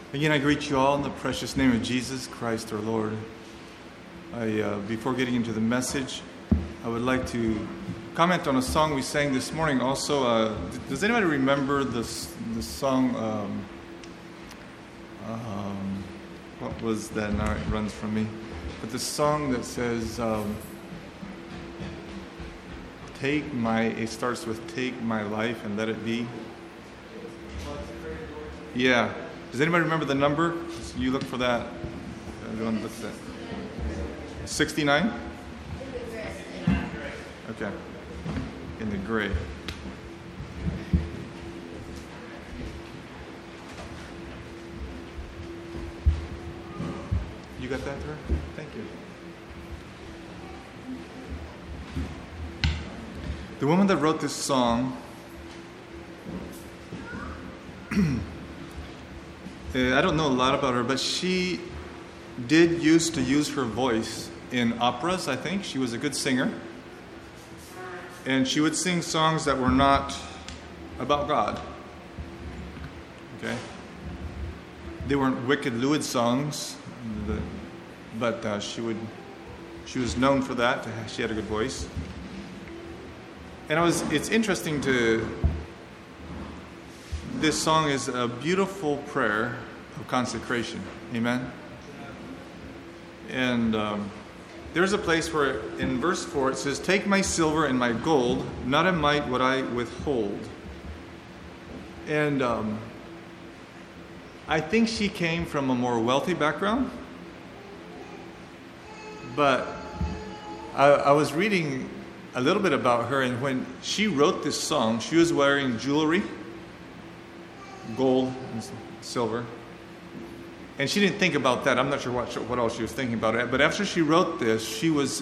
Again, I greet you all in the precious name of Jesus Christ our Lord. Before getting into the message, I would like to comment on a song we sang this morning. Also, does anybody remember the song? What was that? Now it runs from me. But the song that says, it starts with "Take my life and let it be." Yeah. Does anybody remember the number? You look for that. Everyone look at that. 69? Okay. In the gray. You got that, Tara? Thank you. The woman that wrote this song, I don't know a lot about her, but she did used to use her voice in operas, I think. She was a good singer. And she would sing songs that were not about God. Okay? They weren't wicked, lewd songs, but she was known for that. She had a good voice. And it's interesting this song is a beautiful prayer of consecration. Amen? And there's a place where in verse 4 it says, "Take my silver and my gold, not a mite would I withhold." And I think she came from a more wealthy background. But I was reading a little bit about her, and when she wrote this song, she was wearing jewelry, gold and silver. And she didn't think about that. I'm not sure what else she was thinking about it. But after she wrote this, she was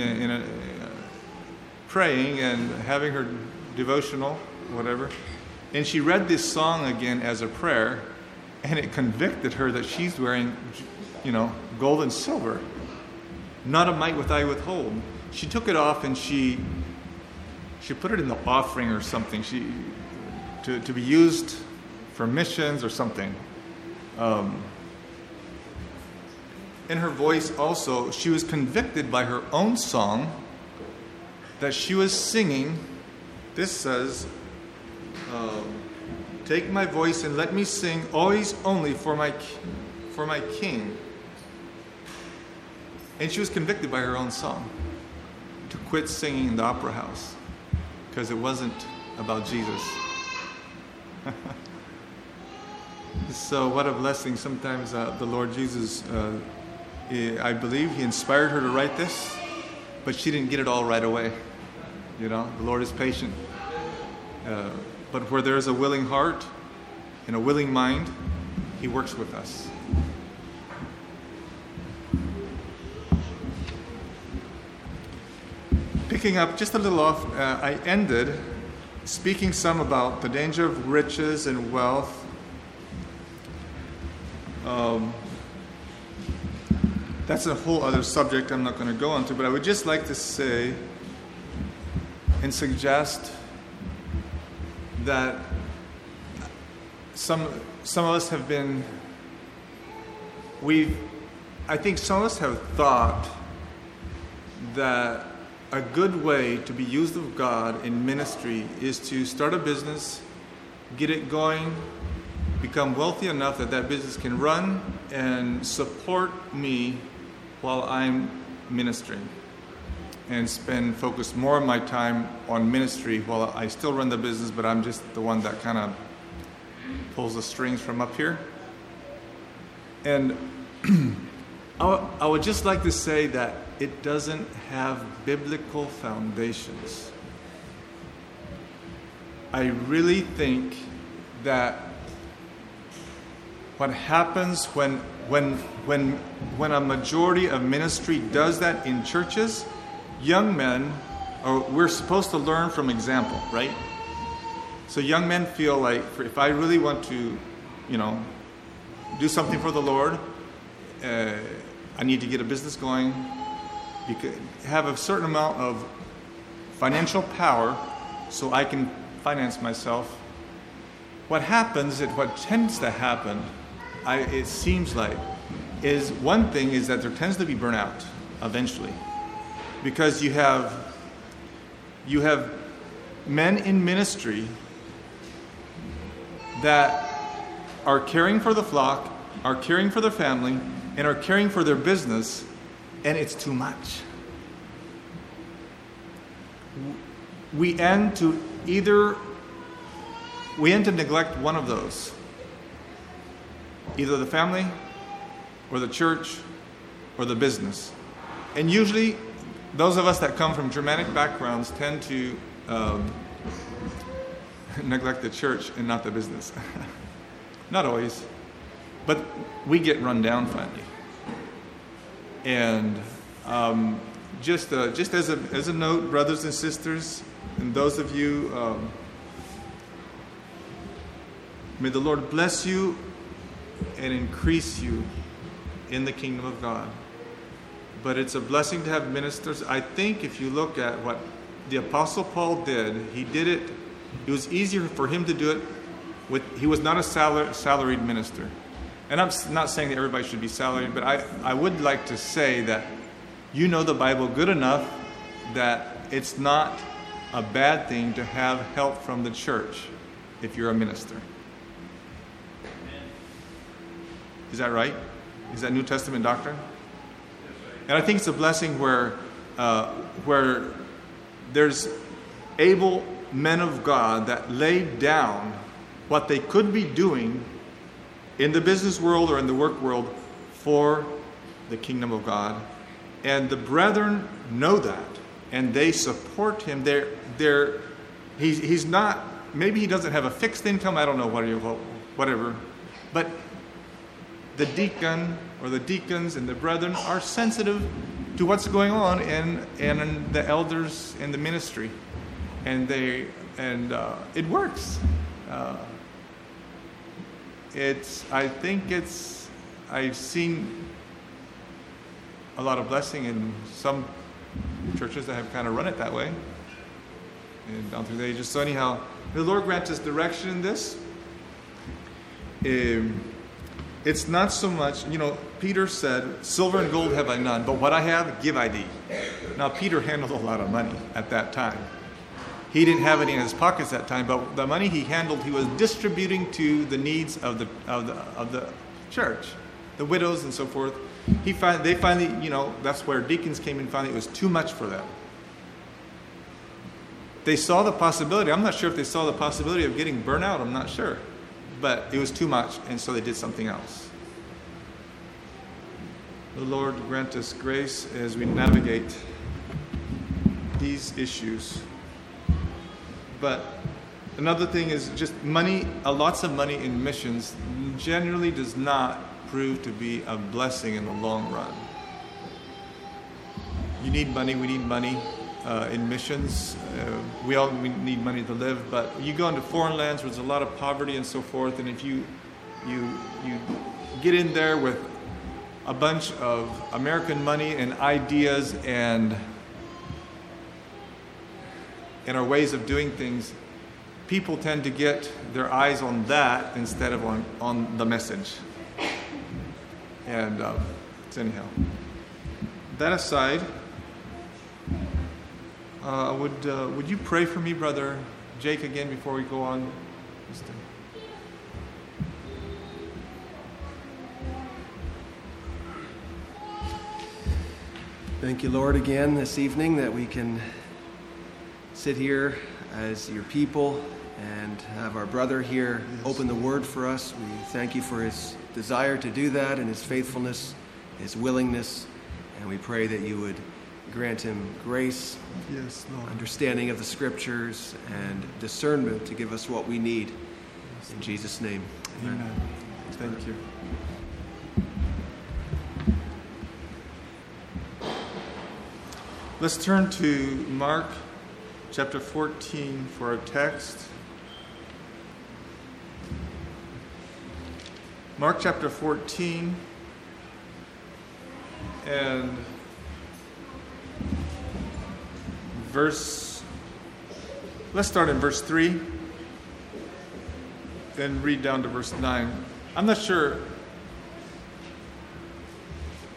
praying and having her devotional, whatever. And she read this song again as a prayer, and it convicted her that she's wearing, gold and silver. Not a mite would I withhold. She took it off and she put it in the offering or something. To be used for missions or something. In her voice also, she was convicted by her own song that she was singing. This says, "Take my voice and let me sing always only for my King." And she was convicted by her own song to quit singing in the opera house because it wasn't about Jesus. So what a blessing. Sometimes the Lord Jesus, I believe he inspired her to write this, but she didn't get it all right away. The Lord is patient. But where there is a willing heart and a willing mind, he works with us. Picking up just a little off, I ended speaking some about the danger of riches and wealth. That's a whole other subject I'm not going to go into, but I would just like to say and suggest that some of us have been, I think some of us have thought that a good way to be used of God in ministry is to start a business, get it going, become wealthy enough that business can run and support me while I'm ministering, and focus more of my time on ministry while I still run the business, but I'm just the one that kind of pulls the strings from up here. And I would just like to say that it doesn't have biblical foundations. I really think that what happens when a majority of ministry does that in churches, young men, we're supposed to learn from example, right? So young men feel like, if I really want to, do something for the Lord, I need to get a business going. You could have a certain amount of financial power so I can finance myself. What tends to happen it seems like, is one thing is that there tends to be burnout eventually, because you have men in ministry that are caring for the flock, are caring for their family, and are caring for their business, and it's too much. We end to neglect one of those. Either the family, or the church, or the business. And usually, those of us that come from Germanic backgrounds tend to neglect the church and not the business. Not always, but we get run down finally. And just as a note, brothers and sisters, and those of you, may the Lord bless you and increase you in the kingdom of God. But it's a blessing to have ministers. I think if you look at what the Apostle Paul did, he did it. It was easier for him to do it. He was not a salaried minister. And I'm not saying that everybody should be salaried, but I would like to say that you know the Bible good enough that it's not a bad thing to have help from the church if you're a minister. Is that right? Is that New Testament doctrine? And I think it's a blessing where there's able men of God that laid down what they could be doing in the business world or in the work world for the kingdom of God. And the brethren know that, and they support him. He's not, maybe he doesn't have a fixed income, I don't know, whatever. But the deacon or the deacons and the brethren are sensitive to what's going on and the elders in the ministry. And it works. I've seen a lot of blessing in some churches that have kind of run it that way and down through the ages. So anyhow, the Lord grant us direction in this. It's not so much, Peter said, silver and gold have I none, but what I have, give I thee. Now, Peter handled a lot of money at that time. He didn't have any in his pockets at that time, but the money he handled, he was distributing to the needs of the church, the widows and so forth. They finally, that's where deacons came in. Finally, it was too much for them. They saw the possibility. I'm not sure if they saw the possibility of getting burnout. I'm not sure, but it was too much, and so they did something else. The Lord grant us grace as we navigate these issues. But another thing is just money, lots of money in missions generally does not prove to be a blessing in the long run. You need money, we need money in missions. We all need money to live, but you go into foreign lands where there's a lot of poverty and so forth, and if you get in there with a bunch of American money and ideas and our ways of doing things, people tend to get their eyes on that instead of on the message. And so anyhow, that aside, would you pray for me, Brother Jake, again before we go on? Thank you, Lord, again this evening that we can sit here as your people and have our brother here open the word for us. We thank you for his desire to do that and his faithfulness, his willingness, and we pray that you would grant him grace, yes, Lord, understanding of the scriptures, and discernment to give us what we need. In Jesus' name, amen. Amen. Thank you. Let's turn to Mark chapter 14 for our text. Mark chapter 14 and let's start in verse 3 then read down to verse 9. I'm not sure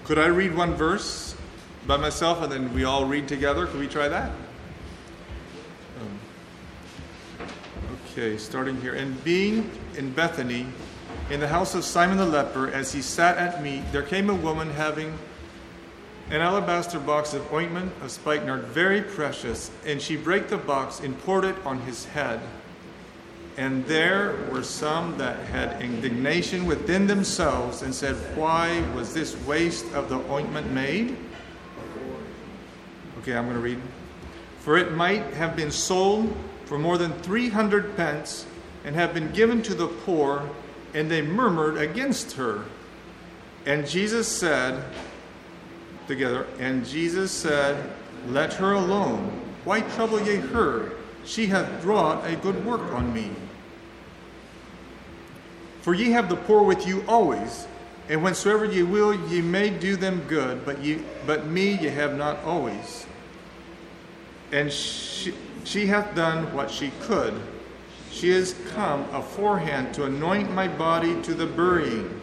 Could I read one verse by myself and then we all read together? Could we try that? Okay, starting here. And being in Bethany, in the house of Simon the leper, as he sat at meat, there came a woman having an alabaster box of ointment of spikenard, very precious, and she brake the box and poured it on his head. And there were some that had indignation within themselves and said, why was this waste of the ointment made? Okay, I'm going to read. For it might have been sold for more than 300 pence and have been given to the poor, and they murmured against her. And Jesus said, let her alone. Why trouble ye her? She hath wrought a good work on me. For ye have the poor with you always, and whensoever ye will, ye may do them good, but me ye have not always. And she hath done what she could. She is come aforehand to anoint my body to the burying.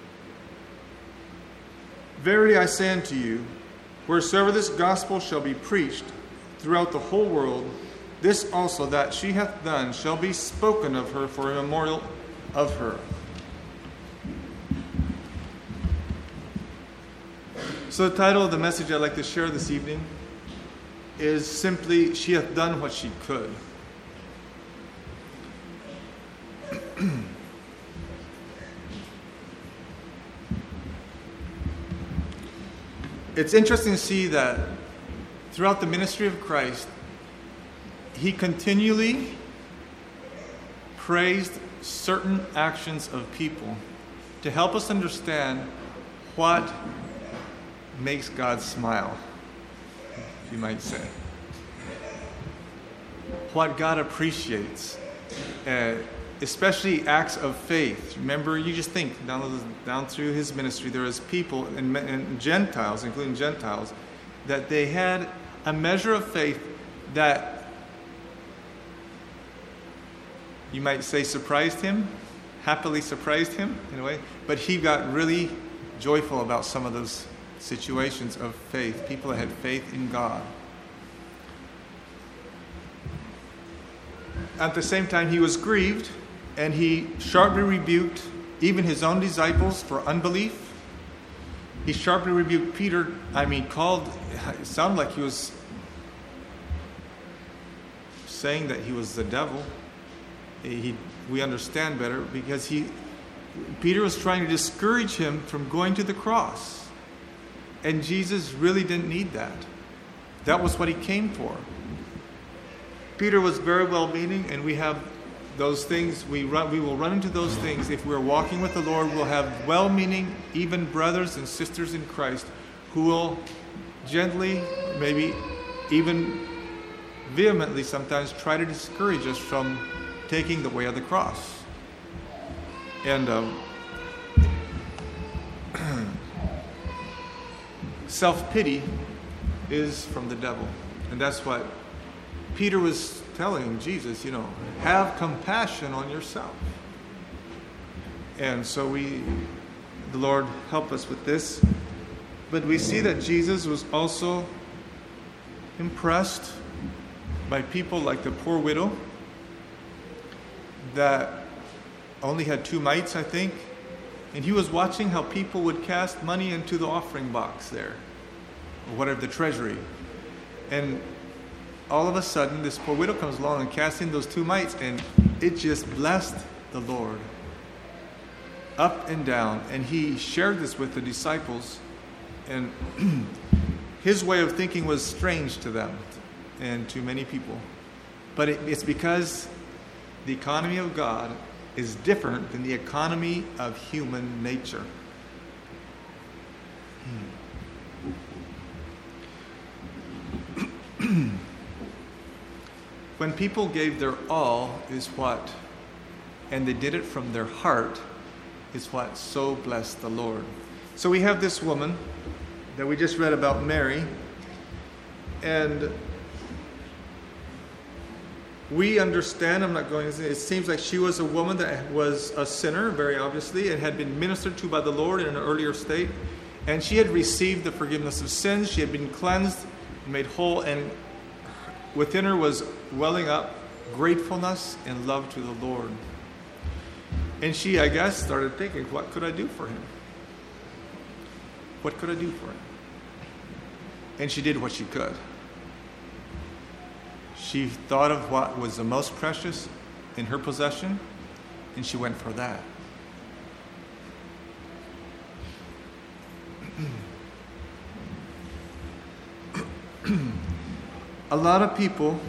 Verily I say unto you, wheresoever this gospel shall be preached throughout the whole world, this also that she hath done shall be spoken of her for a memorial of her. So the title of the message I'd like to share this evening is simply, She hath done what she could. It's interesting to see that throughout the ministry of Christ, he continually praised certain actions of people to help us understand what makes God smile, you might say. What God appreciates, especially acts of faith. Remember, you just think down through his ministry, there was people and Gentiles, including Gentiles, that they had a measure of faith that you might say surprised him, happily surprised him in a way, but he got really joyful about some of those situations of faith, people that had faith in God. At the same time, he was grieved, and he sharply rebuked even his own disciples for unbelief. He sharply rebuked Peter. It sounded like he was saying that he was the devil. We understand better because Peter was trying to discourage him from going to the cross. And Jesus really didn't need that. That was what he came for. Peter was very well-meaning, and we have those things. We will run into those things. If we're walking with the Lord, we'll have well-meaning, even brothers and sisters in Christ, who will gently, maybe even vehemently sometimes, try to discourage us from taking the way of the cross. And self-pity is from the devil. And that's what Peter was telling Jesus, have compassion on yourself. And so the Lord help us with this. But we see that Jesus was also impressed by people like the poor widow that only had 2 mites, I think. And he was watching how people would cast money into the offering box there, or whatever, the treasury. And all of a sudden, this poor widow comes along and casts in those 2 mites, and it just blessed the Lord up and down. And he shared this with the disciples, and his way of thinking was strange to them and to many people. But it's because the economy of God is different than the economy of human nature. When people gave their all and they did it from their heart, is what so blessed the Lord. So we have this woman that we just read about, Mary, and we understand, I'm not going to say, it seems like she was a woman that was a sinner, very obviously, and had been ministered to by the Lord in an earlier state. And she had received the forgiveness of sins. She had been cleansed, made whole, and within her was welling up gratefulness and love to the Lord. And she, I guess, started thinking, what could I do for him? What could I do for him? And she did what she could. She thought of what was the most precious in her possession, and she went for that. A lot of people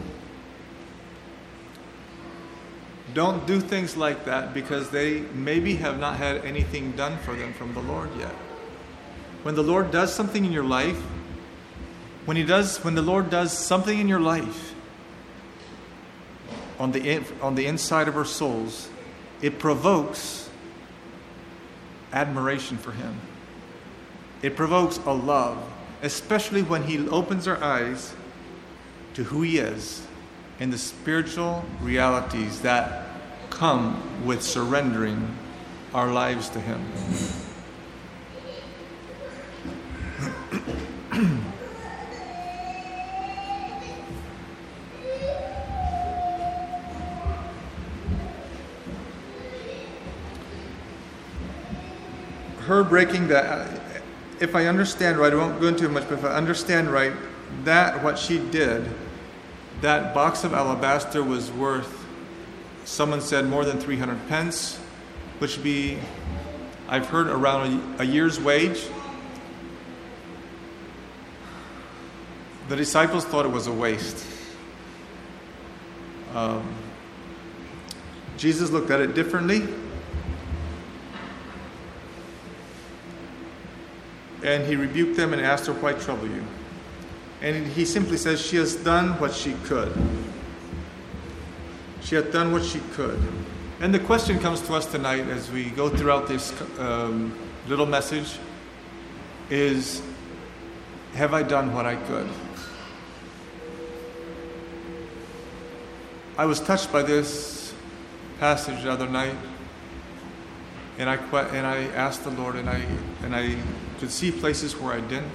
don't do things like that because they maybe have not had anything done for them from the Lord yet. When the Lord does something in your life, when the Lord does something in your life on the inside of our souls, it provokes admiration for him. It provokes a love, especially when he opens our eyes to who he is and the spiritual realities that come with surrendering our lives to him. Her breaking that, if I understand right, I won't go into it much, but if I understand right, that what she did, that box of alabaster was worth, someone said, more than 300 pence, which would be, I've heard, around a year's wage. The disciples thought it was a waste. Jesus looked at it differently. And he rebuked them and asked her, why trouble you? And he simply says, she has done what she could. She had done what she could. And the question comes to us tonight as we go throughout this little message is, have I done what I could? I was touched by this passage the other night, and I asked the Lord, and I could see places where I didn't.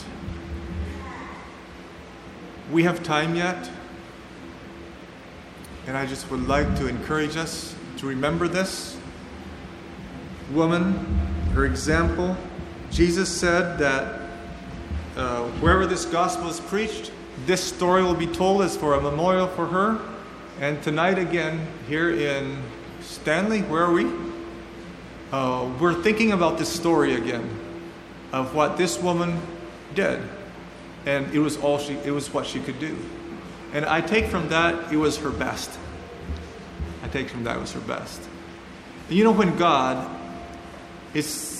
We have time yet, and I just would like to encourage us to remember this woman, her example. Jesus said that wherever this gospel is preached, this story will be told as for a memorial for her. And tonight again, here in Stanley, where are we? We're thinking about this story again of what this woman did, and it was what she could do. And I take from that it was her best. I take from that it was her best. And you know, when God it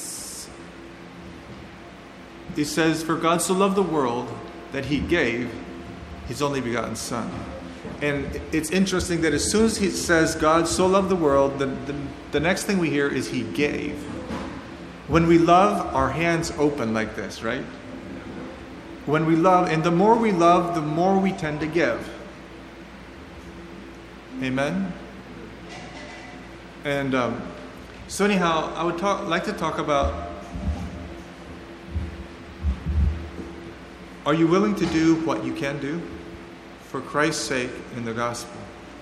says, for God so loved the world that he gave his only begotten Son. And it's interesting that as soon as he says God so loved the world, the next thing we hear is he gave. When we love, our hands open like this, right? When we love, and the more we love, the more we tend to give. Amen? And so anyhow, I would like to talk about, are you willing to do what you can do for Christ's sake in the gospel?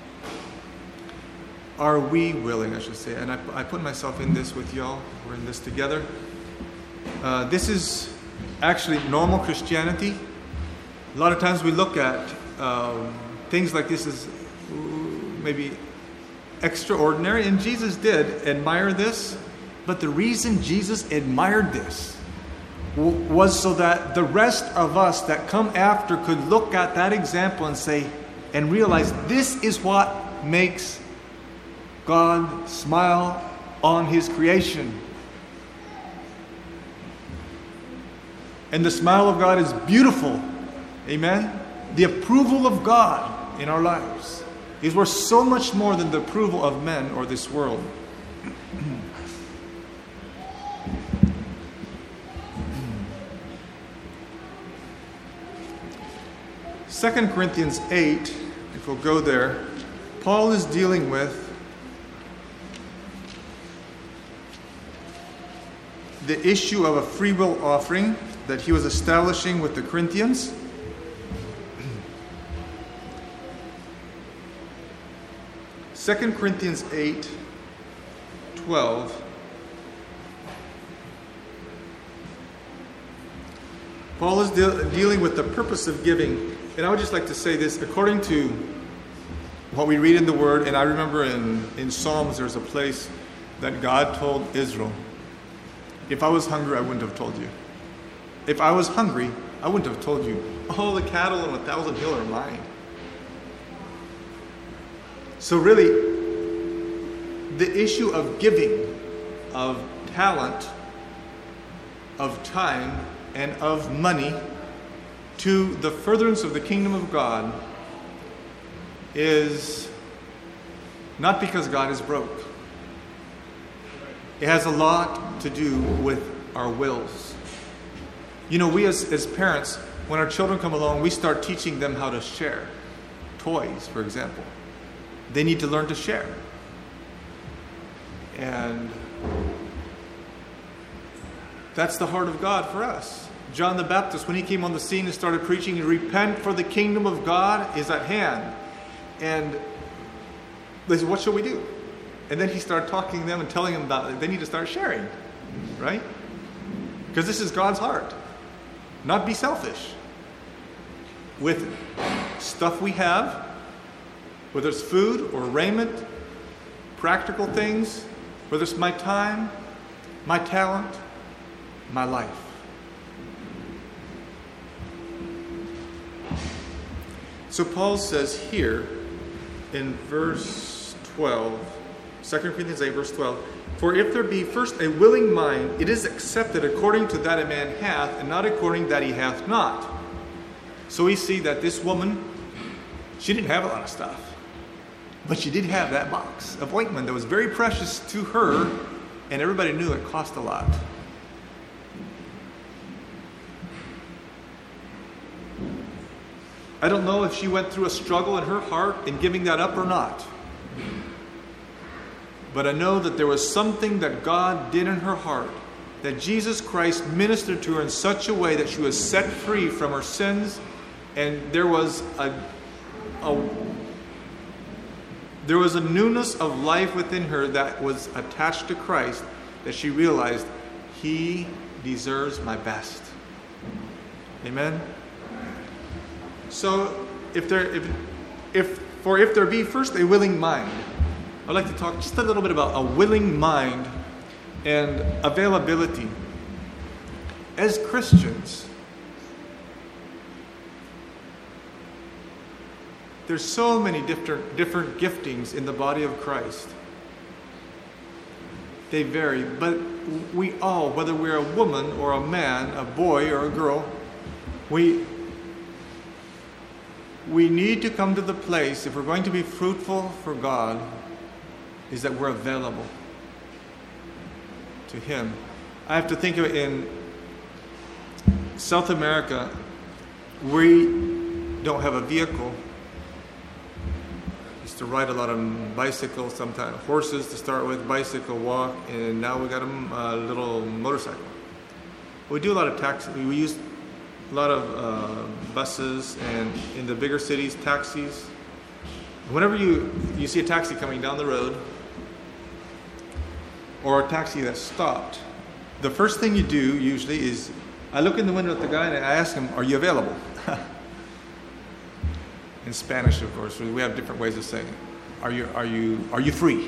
Are we willing, I should say? And I put myself in this with y'all. We're in this together. This is actually normal Christianity. A lot of times we look at things like this as maybe extraordinary, and Jesus did admire this. But the reason Jesus admired this was so that the rest of us that come after could look at that example and say, and realize this is what makes God smile on his creation. And the smile of God is beautiful. Amen? The approval of God in our lives is worth so much more than the approval of men or this world. 2 Corinthians 8, if we'll go there, Paul is dealing with the issue of a free will offering. that he was establishing with the Corinthians. Second Corinthians 8:12. Paul is dealing with the purpose of giving. And I would just like to say this, according to what we read in the Word, and I remember in Psalms there's a place that God told Israel, if I was hungry, I wouldn't have told you. If I was hungry, I wouldn't have told you. All the cattle on 1,000 hill are mine. So really, the issue of giving, of talent, of time, and of money to the furtherance of the kingdom of God is not because God is broke. It has a lot to do with our wills. You know, we as parents, when our children come along, we start teaching them how to share. Toys, for example. They need to learn to share. And that's the heart of God for us. John the Baptist, when he came on the scene and started preaching, repent for the kingdom of God is at hand. And they said, what shall we do? And then he started talking to them and telling them about it. They need to start sharing, right? Because this is God's heart. Not be selfish. With stuff we have, whether it's food or raiment, practical things, whether it's my time, my talent, my life. So Paul says here in verse 12, 2 Corinthians 8, verse 12, for if there be first a willing mind, it is accepted according to that a man hath, and not according that he hath not. So we see that this woman, she didn't have a lot of stuff, but she did have that box of ointment that was very precious to her, and everybody knew it cost a lot. I don't know if she went through a struggle in her heart in giving that up or not. But I know that there was something that God did in her heart, that Jesus Christ ministered to her in such a way that she was set free from her sins, and there was a newness of life within her that was attached to Christ, that she realized, He deserves my best. Amen? So, if there be first a willing mind, I'd like to talk just a little bit about a willing mind and availability. As Christians, there's so many different giftings in the body of Christ. They vary, but we all, whether we're a woman or a man, a boy or a girl, we need to come to the place, if we're going to be fruitful for God, is that we're available to Him. I have to think of it in South America, we don't have a vehicle. Used to ride a lot of bicycles, sometimes horses to start with, bicycle, walk, and now we got a little motorcycle. We do a lot of taxi. We use a lot of buses, and in the bigger cities, taxis. Whenever you see a taxi coming down the road, or a taxi that's stopped, the first thing you do usually is, I look in the window at the guy and I ask him, are you available? In Spanish, of course, we have different ways of saying it. Are you free?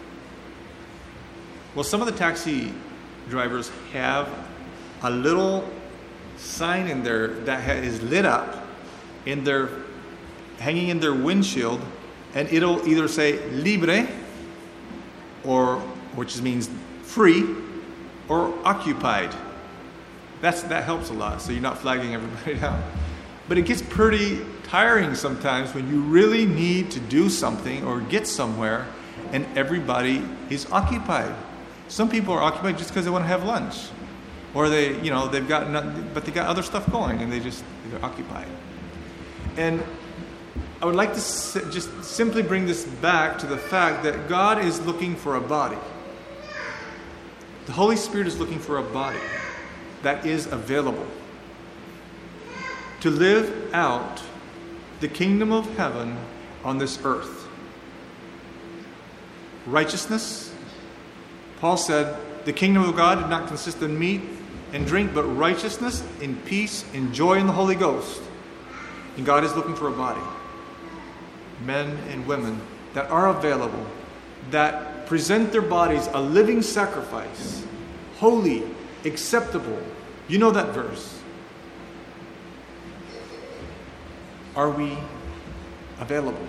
Well, some of the taxi drivers have a little sign in there that is lit up hanging in their windshield, and it'll either say libre, or which means free, or occupied. That helps a lot, so you're not flagging everybody down. But it gets pretty tiring sometimes when you really need to do something or get somewhere and everybody is occupied. Some people are occupied just because they want to have lunch, or they've got nothing, but they got other stuff going and they're occupied. And I would like to just simply bring this back to the fact that God is looking for a body. The Holy Spirit is looking for a body that is available. to live out the kingdom of heaven on this earth. Righteousness. Paul said, the kingdom of God did not consist in meat and drink, but righteousness, in peace, and joy in the Holy Ghost. And God is looking for a body. Men and women that are available, that present their bodies a living sacrifice, holy, acceptable. You know that verse. Are we available?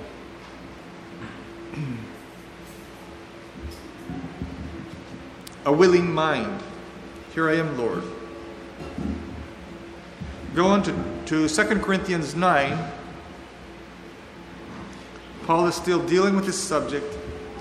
A willing mind. Here I am, Lord. Go on to 2 Corinthians 9. Paul is still dealing with this subject.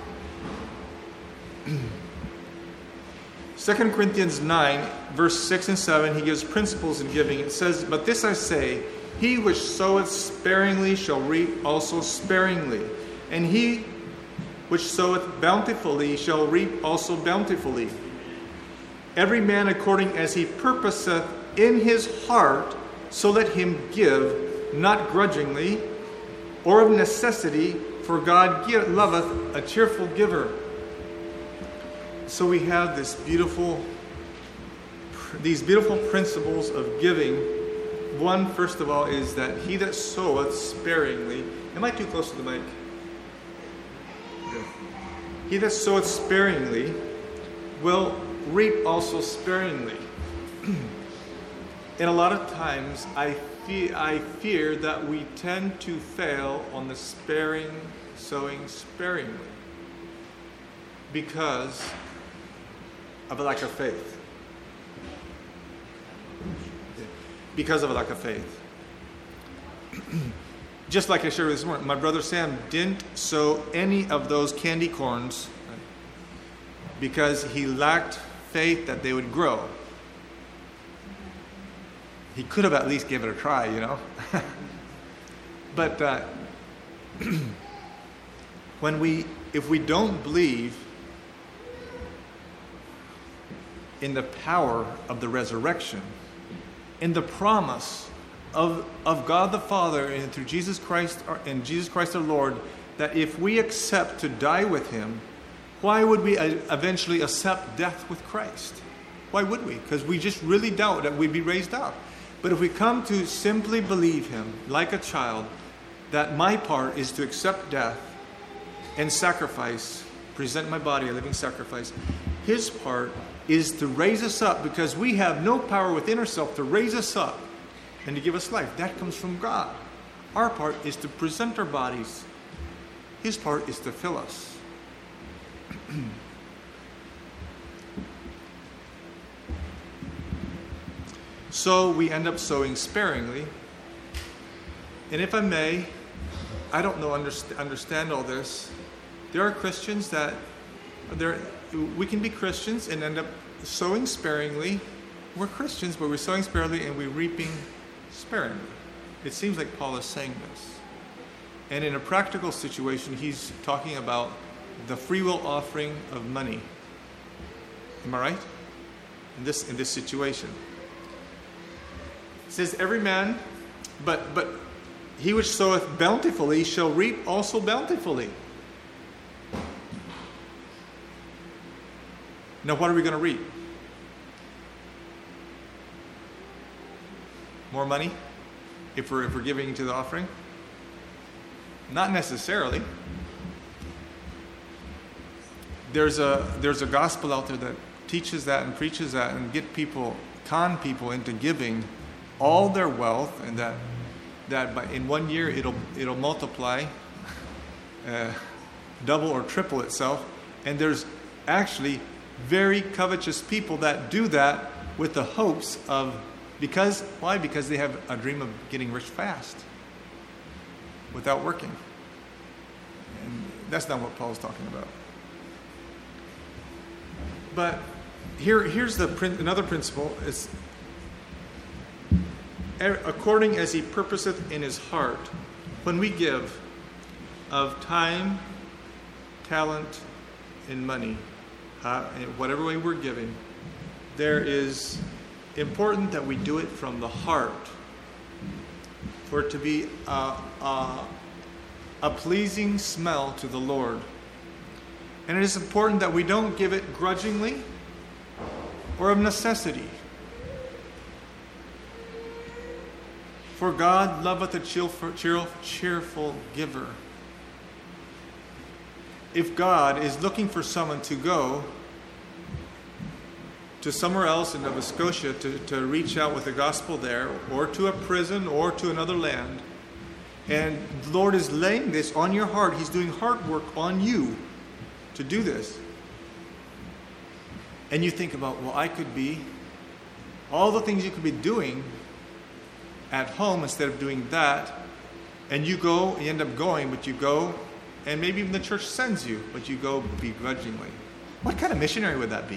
2 Corinthians 9, verse 6 and 7, he gives principles in giving. It says, "But this I say, he which soweth sparingly shall reap also sparingly. And he which soweth bountifully shall reap also bountifully. Every man according as he purposeth in his heart, so let him give, not grudgingly, or of necessity, for God loveth a cheerful giver." So we have these beautiful principles of giving. One, first of all, is that he that soweth sparingly. Am I too close to the mic? Good. He that soweth sparingly will reap also sparingly. And a lot of times I fear that we tend to fail on the sowing sparingly because of a lack of faith. Because of a lack of faith. Just like I shared this morning, my brother Sam didn't sow any of those candy corns because he lacked faith that they would grow. He could have at least given it a try, you know. But if we don't believe in the power of the resurrection, in the promise of God the Father and through Jesus Christ our Lord, that if we accept to die with him, why would we eventually accept death with Christ? Why would we? Because we just really doubt that we'd be raised up. But if we come to simply believe him, like a child, that my part is to accept death and sacrifice, present my body a living sacrifice, his part is to raise us up, because we have no power within ourselves to raise us up and to give us life. That comes from God. Our part is to present our bodies. His part is to fill us. So we end up sowing sparingly. And if I may, I don't know, understand all this. There are Christians we can be Christians and end up sowing sparingly. We're Christians, but we're sowing sparingly and we're reaping sparingly. It seems like Paul is saying this. And in a practical situation, he's talking about the free will offering of money. Am I right? In this situation. It says, every man, but he which soweth bountifully shall reap also bountifully. Now, what are we going to reap? More money? If we're giving to the offering? Not necessarily. There's a gospel out there that teaches that and preaches that and con people into giving all their wealth, and that in 1 year it'll multiply, double or triple itself. And there's actually very covetous people that do that with the hopes of, why? Because they have a dream of getting rich fast without working. And that's not what Paul's talking about. But here's another principle. It's according as he purposeth in his heart. When we give of time, talent, and money, in whatever way we're giving, there is important that we do it from the heart. for it to be a pleasing smell to the Lord. And it is important that we don't give it grudgingly or of necessity. For God loveth a cheerful giver. If God is looking for someone to go to somewhere else in Nova Scotia to reach out with the gospel there, or to a prison, or to another land, and the Lord is laying this on your heart, He's doing heart work on you to do this. And you think about, well, I could be, all the things you could be doing at home instead of doing that, and you go, you end up going, but you go, and maybe even the church sends you, but you go begrudgingly. What kind of missionary would that be?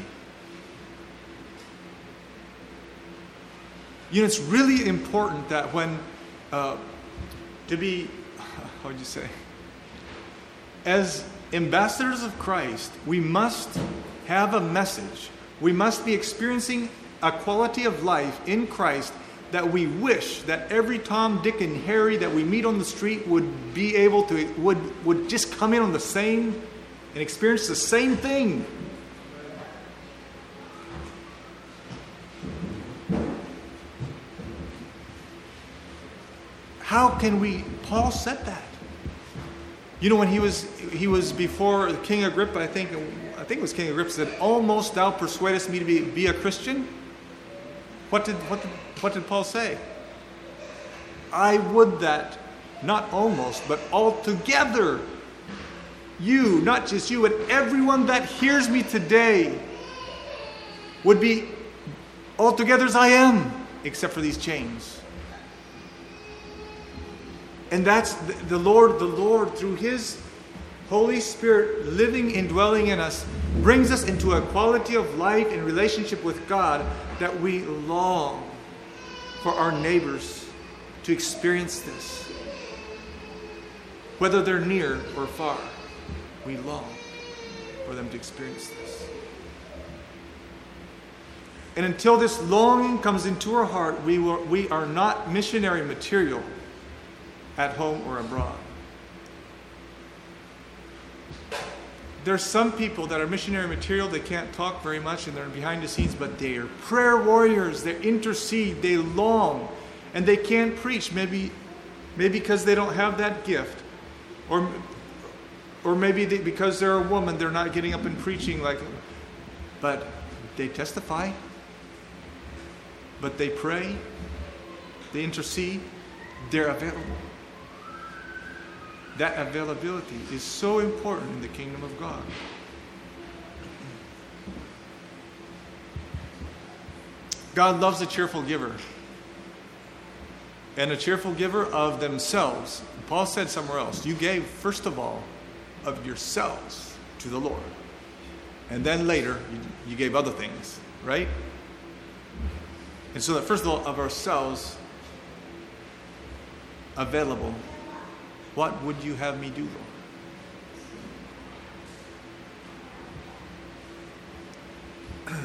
You know, it's really important that when, to be, how would you say, as ambassadors of Christ, we must have a message. We must be experiencing a quality of life in Christ that we wish that every Tom, Dick, and Harry that we meet on the street would be able to, would just come in on the same and experience the same thing. How can we? Paul said that. You know, when he was before King Agrippa, I think it was King Agrippa, said, "Almost thou persuadest me to be a Christian." What did Paul say? I would that, not almost, but altogether, you, not just you, but everyone that hears me today would be altogether as I am, except for these chains. And that's the Lord, through His Holy Spirit living and dwelling in us, brings us into a quality of life and relationship with God that we long for our neighbors to experience this. Whether they're near or far, we long for them to experience this. And until this longing comes into our heart, we are not missionary material at home or abroad. There's some people that are missionary material, they can't talk very much and they're behind the scenes, but they are prayer warriors, they intercede, they long, and they can't preach, maybe because they don't have that gift, or maybe because they're a woman, they're not getting up and preaching but they testify, but they pray, they intercede, they're available. That availability is so important in the kingdom of God. God loves a cheerful giver. And a cheerful giver of themselves. Paul said somewhere else, you gave first of all of yourselves to the Lord. And then later, you gave other things, right? And so that first of all, of ourselves, available. What would you have me do, Lord?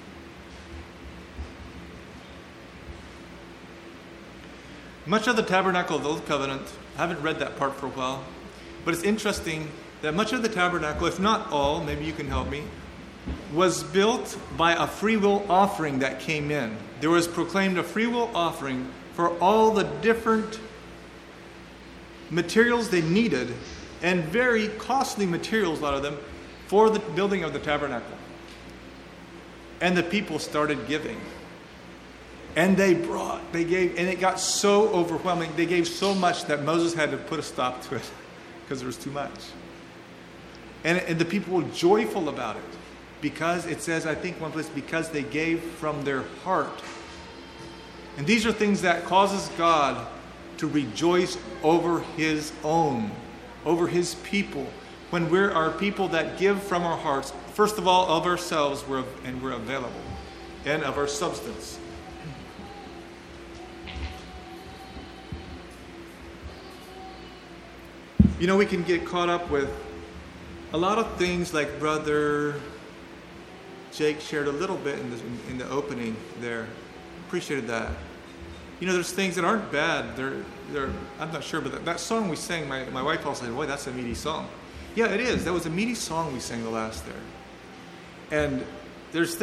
Much of the tabernacle of the Old Covenant, I haven't read that part for a while, but it's interesting that much of the tabernacle, if not all, maybe you can help me, was built by a free will offering that came in. There was proclaimed a free will offering for all the different materials they needed, and very costly materials, a lot of them, for the building of the tabernacle. And the people started giving. And they gave, and it got so overwhelming. They gave so much that Moses had to put a stop to it because there was too much. And the people were joyful about it because it says, I think one place, because they gave from their heart. And these are things that causes God to rejoice over His own, over His people. When we're our people that give from our hearts, first of all, of ourselves, we're available, and of our substance. You know, we can get caught up with a lot of things like Brother Jake shared a little bit in the opening there. Appreciated that. There's things that aren't bad. They're I'm not sure, but that song we sang, my wife also said, boy, that's a meaty song. Yeah, it is. That was a meaty song we sang the last there. And there's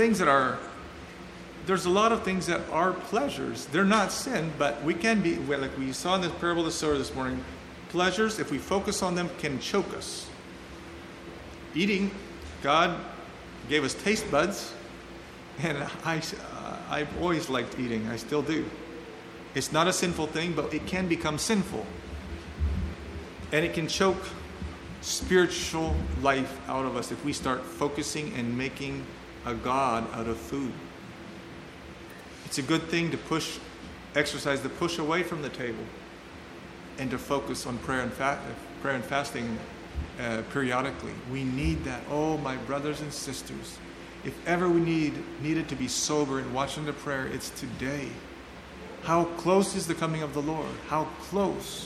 a lot of things that are pleasures. They're not sin, but we can be, like we saw in the parable of the sower this morning, pleasures, if we focus on them, can choke us. Eating, God gave us taste buds, and I've always liked eating. I still do. It's not a sinful thing, but it can become sinful. And it can choke spiritual life out of us if we start focusing and making a God out of food. It's a good thing to exercise the push away from the table and to focus on prayer and fasting periodically. We need that. Oh, my brothers and sisters, if ever we needed to be sober and watch unto prayer, it's today. How close is the coming of the Lord? How close?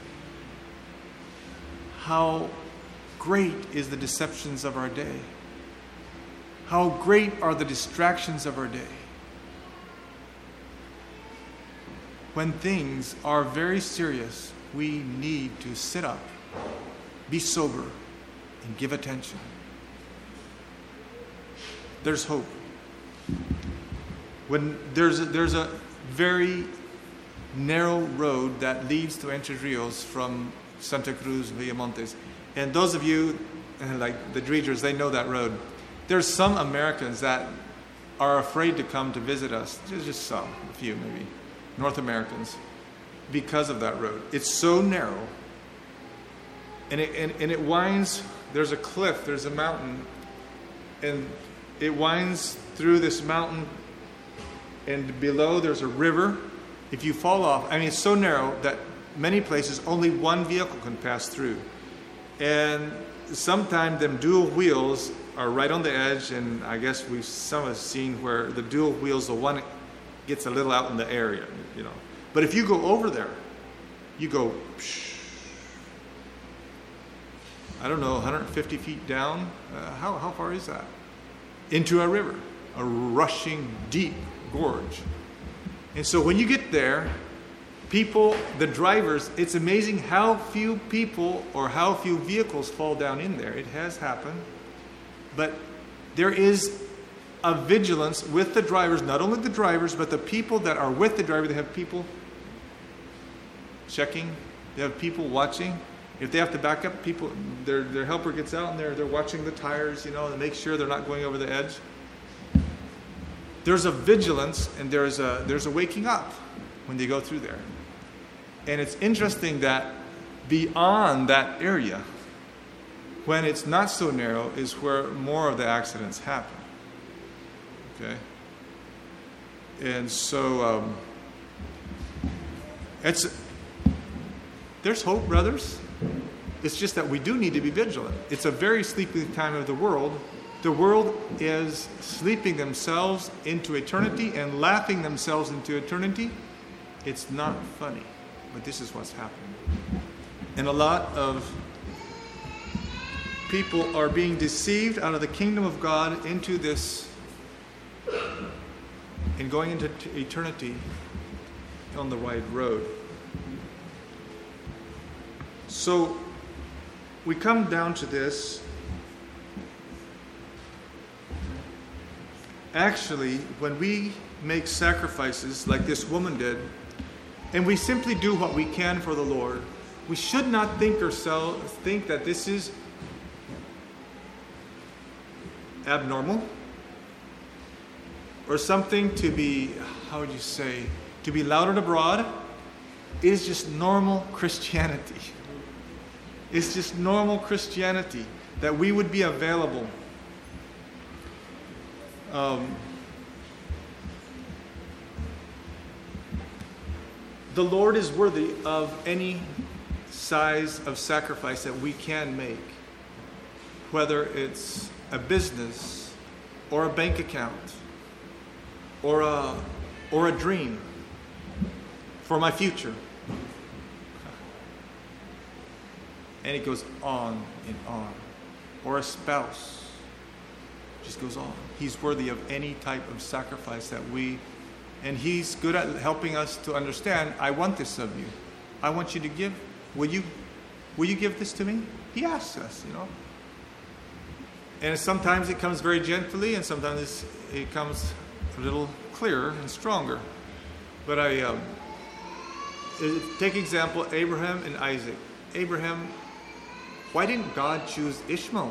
How great is the deceptions of our day? How great are the distractions of our day? When things are very serious, we need to sit up, be sober, and give attention. There's hope. When there's a very narrow road that leads to Entre Rios from Santa Cruz, Villamontes. And those of you, like the Dreegers, they know that road. There's some Americans that are afraid to come to visit us. Just some, a few maybe, North Americans, because of that road. It's so narrow. And it winds, there's a cliff, there's a mountain, and it winds through this mountain, and below there's a river. If you fall off, it's so narrow that many places only one vehicle can pass through. And sometimes them dual wheels are right on the edge, and I guess some of us seen where the dual wheels, the one gets a little out in the area, But if you go over there, you go, I don't know, 150 feet down. How far is that? Into a river, a rushing deep gorge. And so when you get there, people, the drivers, it's amazing how few people or how few vehicles fall down in there. It has happened. But there is a vigilance with the drivers, not only the drivers, but the people that are with the driver. They have people checking. They have people watching. If they have to back up, people, their helper gets out and they're watching the tires, to make sure they're not going over the edge. There's a vigilance and there's a waking up when they go through there. And it's interesting that beyond that area, when it's not so narrow, is where more of the accidents happen. Okay? And so there's hope, brothers. It's just that we do need to be vigilant. It's a very sleepy time of the world. The world is sleeping themselves into eternity and laughing themselves into eternity. It's not funny, but this is what's happening. And a lot of people are being deceived out of the kingdom of God into this and going into eternity on the wide road. So we come down to this. Actually, when we make sacrifices like this woman did, and we simply do what we can for the Lord, we should not think that this is abnormal or something to be, to be lauded abroad. It is just normal Christianity. It's just normal Christianity that we would be available. The Lord is worthy of any size of sacrifice that we can make, whether it's a business or a bank account or a dream for my future. And it goes on and on. Or a spouse. It just goes on. He's worthy of any type of sacrifice that we And he's good at helping us to understand, I want this of you. I want you to give. Will you give this to me? He asks us, And sometimes it comes very gently, and sometimes it comes a little clearer and stronger. But take example, Abraham and Isaac. Abraham, why didn't God choose Ishmael?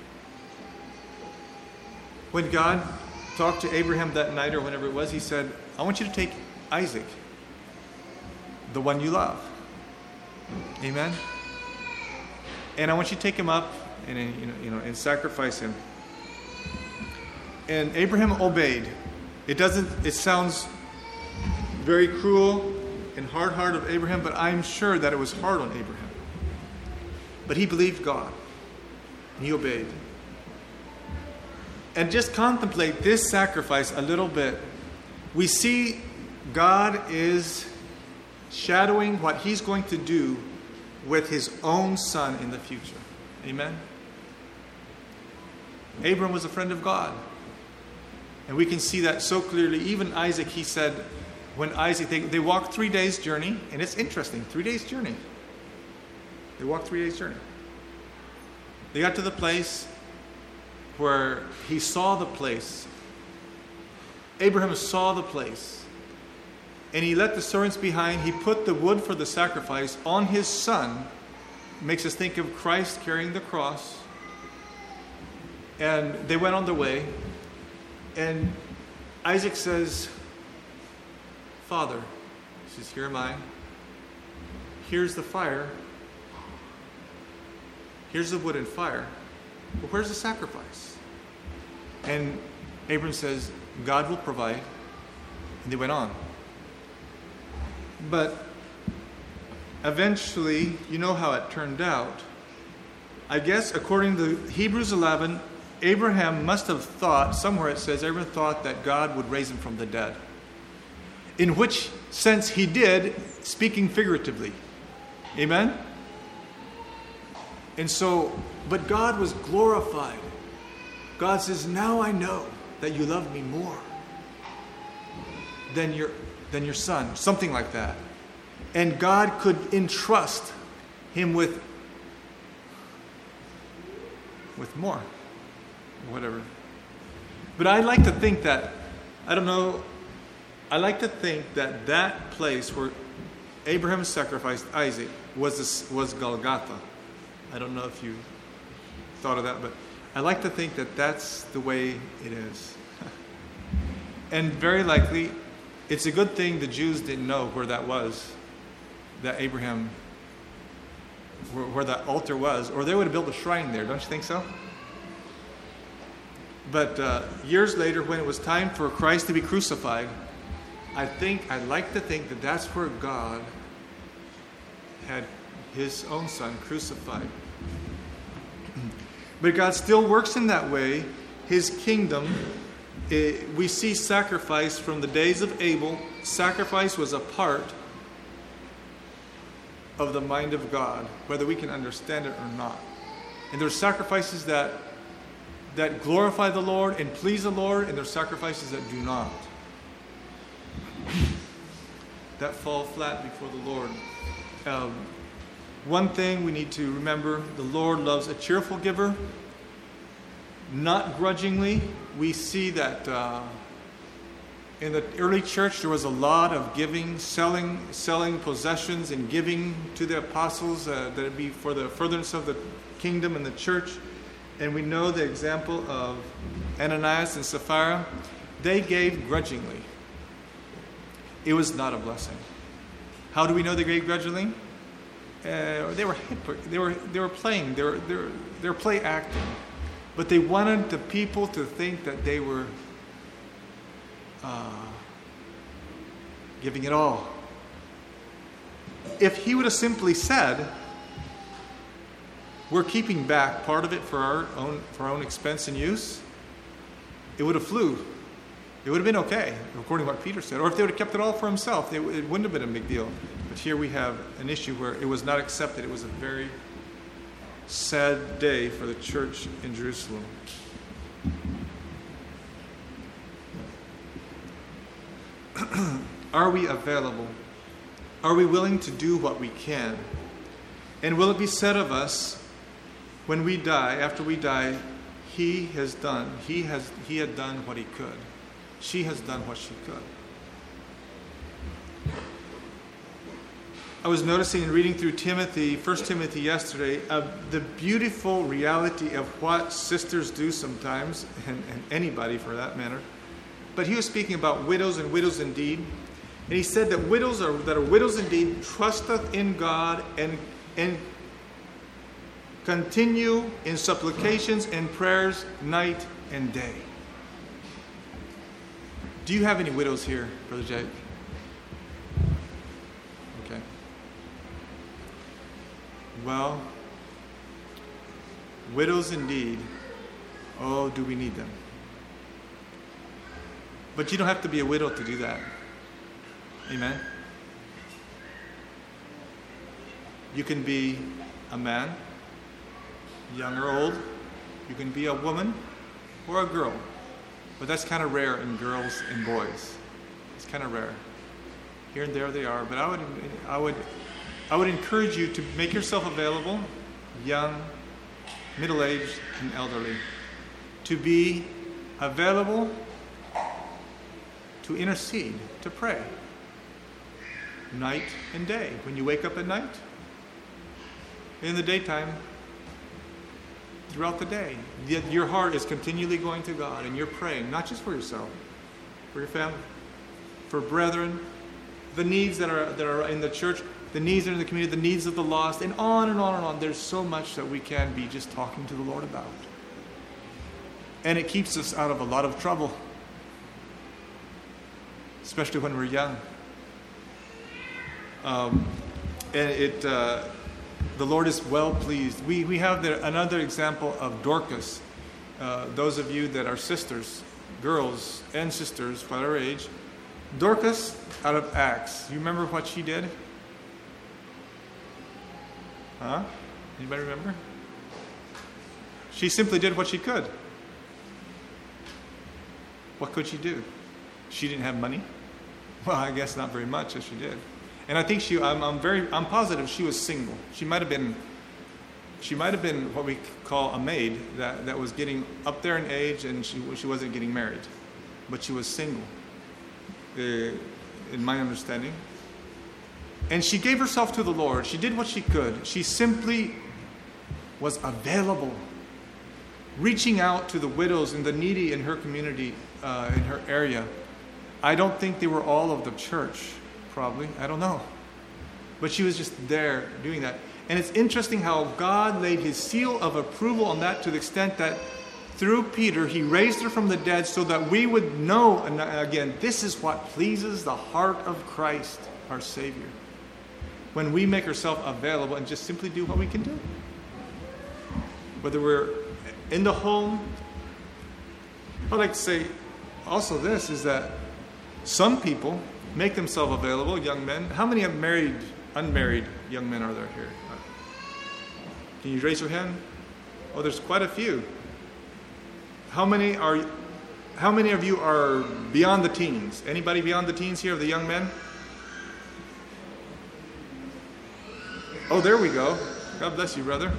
When God talked to Abraham that night or whenever it was, he said, I want you to take Isaac, the one you love. Amen? And I want you to take him up and sacrifice him. And Abraham obeyed. It sounds very cruel and hard of Abraham, but I'm sure that it was hard on Abraham. But he believed God. And he obeyed. And just contemplate this sacrifice a little bit. We see God is shadowing what he's going to do with his own son in the future. Amen? Abram was a friend of God. And we can see that so clearly. Even Isaac, he said, when Isaac, they walked 3 days' journey. And it's interesting, 3 days' journey. They walked 3 days' journey. They got to the place where he saw the place. Abraham saw the place. And he left the servants behind. He put the wood for the sacrifice on his son. Makes us think of Christ carrying the cross. And they went on their way. And Isaac says, Father, he says, here am I. Here's the fire. Here's the wood and fire. But where's the sacrifice? And Abram says, God will provide. And they went on. But eventually, you know how it turned out. I guess according to Hebrews 11, Abraham must have thought, somewhere it says, Abraham thought that God would raise him from the dead. In which sense he did, speaking figuratively. Amen? And so, but God was glorified. God says, now I know that you love me more than your son. Something like that. And God could entrust him with more. Whatever. But I like to think that, I like to think that place where Abraham sacrificed Isaac was Golgotha. I don't know if you thought of that, but I like to think that that's the way it is. And very likely, it's a good thing the Jews didn't know where that was, that Abraham, where that altar was, or they would have built a shrine there. Don't you think so? But years later, when it was time for Christ to be crucified, I'd like to think that that's where God had his own son crucified. But God still works in that way. His kingdom, we see sacrifice from the days of Abel. Sacrifice was a part of the mind of God, whether we can understand it or not. And there's sacrifices that glorify the Lord and please the Lord, and there's sacrifices that do not. That fall flat before the Lord. One thing we need to remember, the Lord loves a cheerful giver, not grudgingly. We see that in the early church there was a lot of giving, selling possessions and giving to the apostles that it be for the furtherance of the kingdom and the church. And we know the example of Ananias and Sapphira. They gave grudgingly. It was not a blessing. How do we know they gave grudgingly? They were they were playing. They were play acting, but they wanted the people to think that they were giving it all. If he would have simply said, "We're keeping back part of it for our own expense and use," it would have flew. It would have been okay, according to what Peter said. Or if they would have kept it all for himself, it wouldn't have been a big deal. But here we have an issue where it was not accepted. It was a very sad day for the church in Jerusalem. Are we available? Are we willing to do what we can? And will it be said of us when we die, after we die, he had done what he could. She has done what she could. I was noticing and reading through 1 Timothy yesterday, the beautiful reality of what sisters do sometimes, and anybody for that matter. But he was speaking about widows and widows indeed. And he said that widows that are widows indeed trusteth in God and continue in supplications and prayers night and day. Do you have any widows here, Brother Jake? Okay. Well, widows indeed. Oh, do we need them? But you don't have to be a widow to do that. Amen. You can be a man, young or old. You can be a woman or a girl. But that's kind of rare in girls and boys. It's kind of rare. Here and there they are. But I would encourage you to make yourself available, young, middle-aged, and elderly, to be available to intercede, to pray, night and day. When you wake up at night, in the daytime, throughout the day, yet your heart is continually going to God, and you're praying, not just for yourself, for your family, for brethren, the needs that are in the church, the needs that are in the community, the needs of the lost, and on and on and on. There's so much that we can be just talking to the Lord about. And it keeps us out of a lot of trouble, especially when we're young. The Lord is well pleased. We have another example of Dorcas. Those of you that are sisters, girls and sisters, whatever age. Dorcas out of Acts. You remember what she did? Huh? Anybody remember? She simply did what she could. What could she do? She didn't have money. Well, I guess not very much as she did. And I think I'm positive she was single. She might have been what we call a maid that was getting up there in age, and she wasn't getting married, but she was single, in my understanding. And she gave herself to the Lord. She did what she could. She simply was available, reaching out to the widows and the needy in her community, in her area. I don't think they were all of the church. Probably. I don't know. But she was just there doing that. And it's interesting how God laid his seal of approval on that, to the extent that through Peter, he raised her from the dead so that we would know, and again, this is what pleases the heart of Christ, our Savior. When we make ourselves available and just simply do what we can do. Whether we're in the home. I'd like to say also this is that some people make themselves available, young men. How many unmarried young men are there here? Can you raise your hand? Oh, there's quite a few. How many of you are beyond the teens? Anybody beyond the teens here, of the young men? Oh, there we go. God bless you, brother.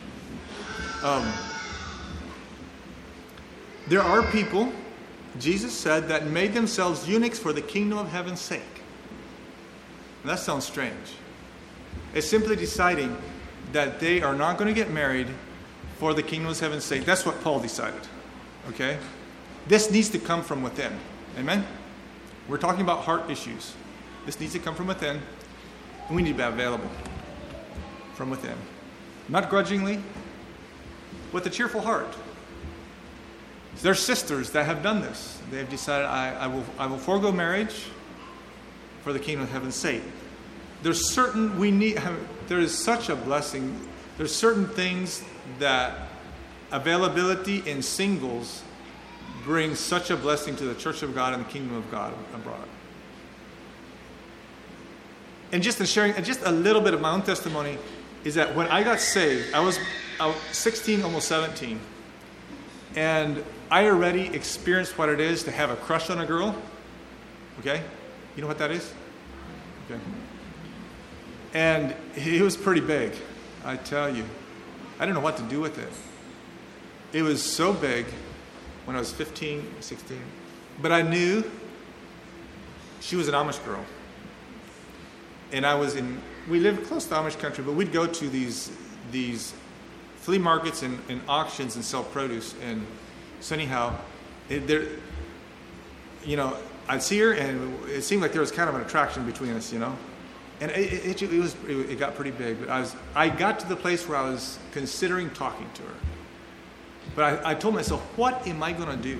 There are people, Jesus said, that made themselves eunuchs for the kingdom of heaven's sake. And that sounds strange. It's simply deciding that they are not going to get married for the kingdom of heaven's sake. That's what Paul decided. Okay? This needs to come from within. Amen? We're talking about heart issues. This needs to come from within. And we need to be available from within. Not grudgingly, with a cheerful heart. There's sisters that have done this. They have decided, I will forego marriage for the kingdom of heaven's sake. There is such a blessing. There's certain things that availability in singles brings such a blessing to the church of God and the kingdom of God abroad. And just in sharing, and just a little bit of my own testimony, is that when I got saved, I was 16, almost 17. And I already experienced what it is to have a crush on a girl. Okay? You know what that is? Okay. And it was pretty big, I tell you. I didn't know what to do with it. It was so big when I was 15, 16. But I knew she was an Amish girl. And we lived close to Amish country, but we'd go to these flea markets and auctions and sell produce. And so anyhow, I'd see her, and it seemed like there was kind of an attraction between us, And it got pretty big. But I got to the place where I was considering talking to her. But I told myself, what am I going to do?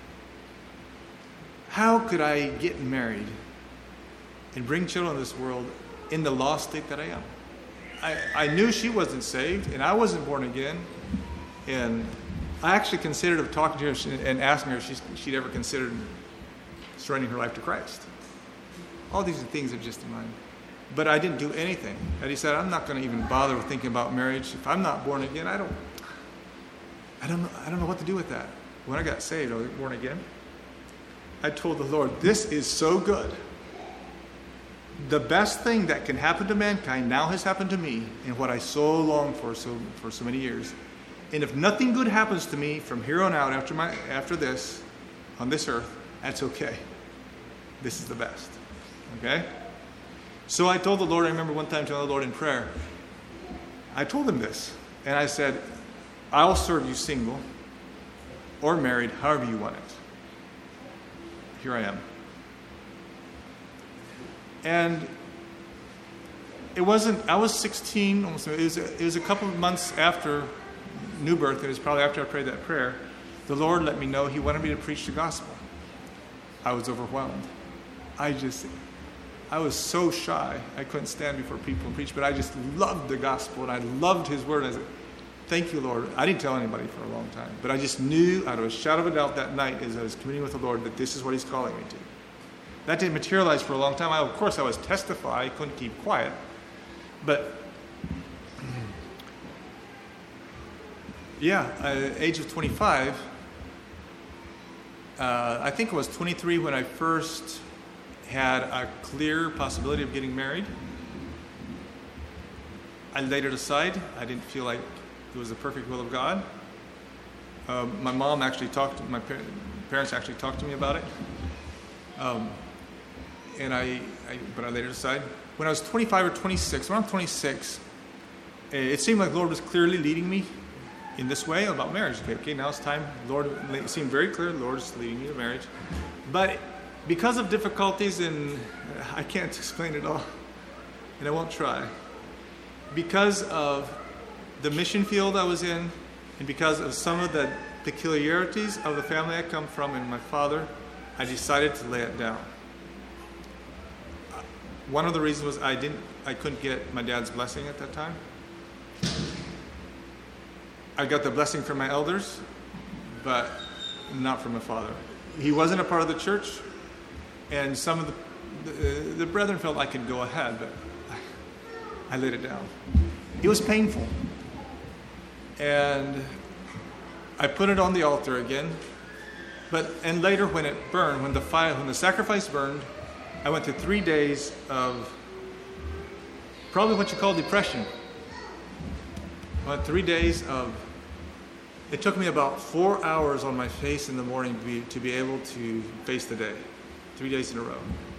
How could I get married and bring children into this world in the lost state that I am? I knew she wasn't saved, and I wasn't born again. And I actually considered talking to her and asking her if she'd ever considered surrendering her life to Christ. All these things are just in mind. But I didn't do anything. I decided I'm not going to even bother with thinking about marriage. If I'm not born again, I don't know what to do with that. When I got saved, I was born again. I told the Lord, this is so good. The best thing that can happen to mankind now has happened to me, and what I so longed for so many years. And if nothing good happens to me from here on out after this, on this earth, that's okay. This is the best. Okay? So I told the Lord, I remember one time telling the Lord in prayer, I told him this, and I said, I'll serve you single or married, however you want it. Here I am. And I was 16, almost, it was a couple of months after new birth, it was probably after I prayed that prayer, the Lord let me know he wanted me to preach the gospel. I was overwhelmed. I was so shy. I couldn't stand before people and preach, but I just loved the gospel, and I loved his word. I said, thank you, Lord. I didn't tell anybody for a long time, but I just knew out of a shadow of a doubt that night as I was communing with the Lord that this is what he's calling me to. That didn't materialize for a long time. Of course, I was testifying. I couldn't keep quiet. But, age of 25, I think it was 23 when I first had a clear possibility of getting married. I laid it aside. I didn't feel like it was the perfect will of God. My mom actually my parents actually talked to me about it. But I laid it aside. When I was 25 or 26, around 26, it seemed like the Lord was clearly leading me in this way about marriage. Okay, now it's time. It seemed very clear the Lord is leading me to marriage. But because of difficulties, and I can't explain it all, and I won't try, because of the mission field I was in, and because of some of the peculiarities of the family I come from and my father, I decided to lay it down. One of the reasons was I couldn't get my dad's blessing at that time. I got the blessing from my elders, but not from my father. He wasn't a part of the church, and some of the brethren felt I could go ahead, but I laid it down. It was painful. And I put it on the altar again. And later when it burned, when the sacrifice burned, I went through 3 days of probably what you call depression. I went 3 days of, it took me about 4 hours on my face in the morning to be able to face the day. 3 days in a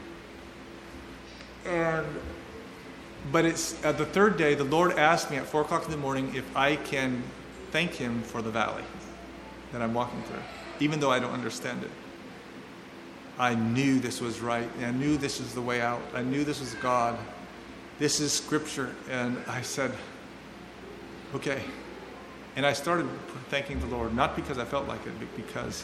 row. But it's at the third day, the Lord asked me at 4 o'clock in the morning if I can thank him for the valley that I'm walking through, even though I don't understand it. I knew this was right. And I knew this was the way out. I knew this was God. This is Scripture. And I said, okay. And I started thanking the Lord, not because I felt like it, but because